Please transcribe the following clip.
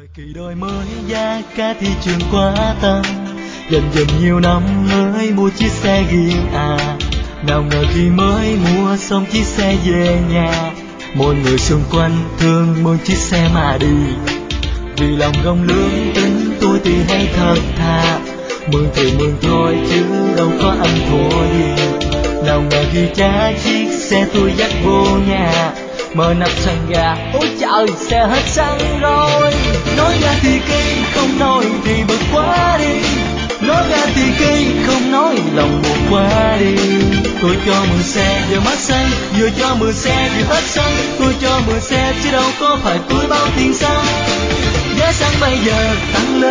kỳ đổi mới giá cả thị trường quá tăng, dần dần nhiều năm mới mua chiếc xe riêng à. Nào ngờ khi mới mua xong chiếc xe về nhà, mọi người xung quanh thương mừng chiếc xe mà đi. Vì lòng gông lương tính tôi thì hay thật thà, mừng thì mừng thôi chứ đâu có ăn thua gì. Nào ngờ khi trả chiếc xe tôi dắt vô nhà, mở nắp xăng ra, ôi trời xe hết xăng rồi. Nói ra thì kỳ, không nói thì bực quá đi. Nói ra thì kỳ, không nói lòng buồn quá đi. Tôi cho mượn xe giờ mất xăng, vừa cho mượn xe vừa hết xăng. Tôi cho mượn xe chứ đâu có phải tôi bao tiền xăng. Giá xăng bây giờ tăng lên